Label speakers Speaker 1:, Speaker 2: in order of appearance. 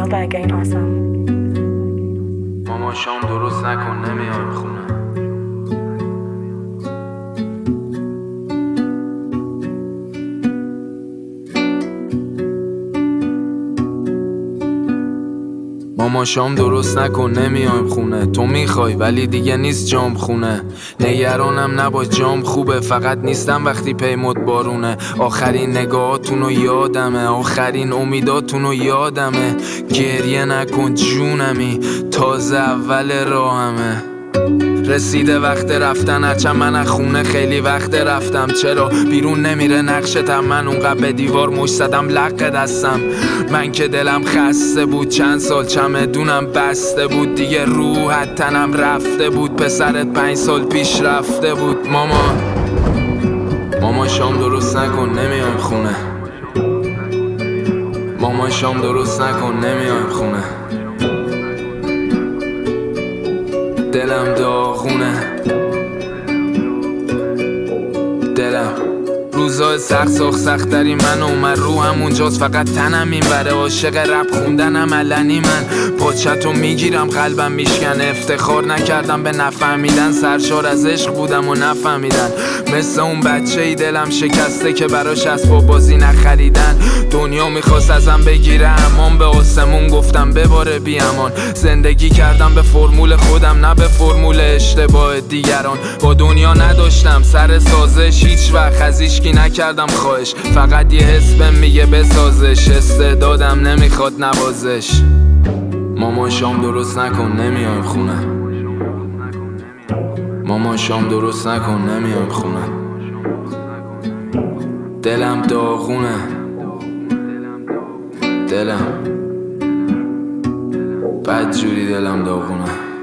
Speaker 1: Feel by Gain Awesome.
Speaker 2: ماما شام درست نکن نمیایم خونه. ماما شام درست نکن نمیایم خونه. تو میخوای ولی دیگه نیست جام خونه. نگرانم نباش جام خوبه، فقط نیستم وقتی پیمود بارونه. آخرین نگاهاتونو یادمه، آخرین امیداتونو یادمه. گریه نکن جونمی، تازه اول راهمه. رسیده وقت رفتن، هرچند من از خونه خیلی وقت رفتم. چرا بیرون نمیره نقشتم؟ من اونقدر به دیوار مش زدم لق دستم. من که دلم خسته بود، چند سال چمدونم بسته بود. دیگه روحت تنم رفته بود، پسرت 5 سال پیش رفته بود. ماما شام درست نکن نمیایم خونه. ماما شام درست نکن نمیایم خونه. دلم داغونه، دلم روزای سخت‌تری من اومد رو همونجاست، فقط تنم این بره. عاشق رپ خوندنم علنی، من پاچتو میگیرم قلبم میشکنه. افتخار نکردم به نفهمیدن، سرشار از عشق بودم و نفهمیدن. مثل اون بچه‌ای دلم شکسته که براش اسباب بازی نخریدن. دنیا میخواست ازم بگیره امان، به آسمون گفتم بباره بی امان. زندگی کردم به فرمول خودم نه به فرمول اشتباه دیگران. با دنیا نداشتم سر سازش، هیچ وقت از هیچکی نکردم خواهش. فقط یه حس بهم میگه بسازش، استعدادم نمیخواد نوازش. ماما شام درست نکن نمیایم خونه. ماما شام درست نکن نمیایم خونه. دلم داغونه، دلم بدجوری دلم داغونه.